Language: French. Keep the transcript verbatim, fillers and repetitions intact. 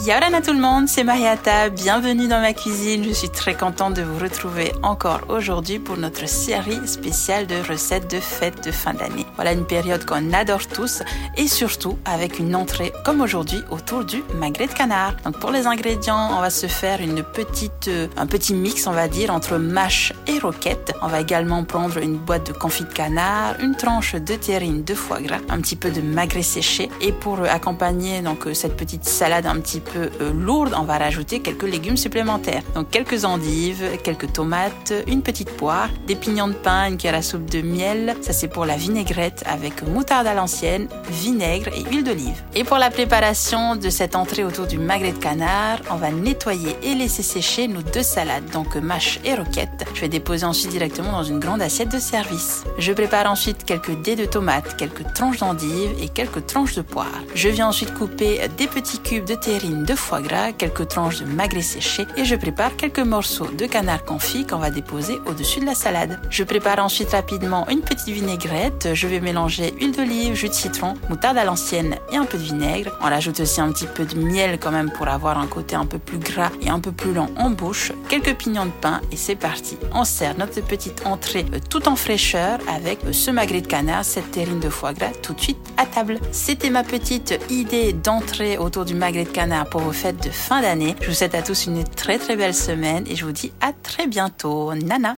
Yaorana tout le monde, c'est Mariata, bienvenue dans ma cuisine. Je suis très contente de vous retrouver encore aujourd'hui pour notre série spéciale de recettes de fêtes de fin d'année. Voilà une période qu'on adore tous et surtout avec une entrée comme aujourd'hui autour du magret de canard. Donc pour les ingrédients, on va se faire une petite, euh, un petit mix on va dire entre mâche et roquette. On va également prendre une boîte de confit de canard, une tranche de terrine de foie gras, un petit peu de magret séché et pour accompagner donc cette petite salade un petit peu euh, lourde, on va rajouter quelques légumes supplémentaires. Donc quelques endives, quelques tomates, une petite poire, des pignons de pain, une cuillère à soupe de miel. Ça c'est pour la vinaigrette avec moutarde à l'ancienne, vinaigre et huile d'olive. Et pour la préparation de cette entrée autour du magret de canard, on va nettoyer et laisser sécher nos deux salades, donc mâche et roquette. Je vais déposer ensuite directement dans une grande assiette de service. Je prépare ensuite quelques dés de tomates, quelques tranches d'endives et quelques tranches de poire. Je viens ensuite couper des petits cubes de terrine de foie gras, quelques tranches de magret séché et je prépare quelques morceaux de canard confit qu'on va déposer au-dessus de la salade. Je prépare ensuite rapidement une petite vinaigrette. Je vais mélanger huile d'olive, jus de citron, moutarde à l'ancienne et un peu de vinaigre. On rajoute aussi un petit peu de miel quand même pour avoir un côté un peu plus gras et un peu plus lent en bouche. Quelques pignons de pain et c'est parti. On sert notre petite entrée euh, tout en fraîcheur avec euh, ce magret de canard, cette terrine de foie gras tout de suite à table. C'était ma petite idée d'entrée autour du magret de canard pour vos fêtes de fin d'année. Je vous souhaite à tous une très très belle semaine et je vous dis à très bientôt. Nana!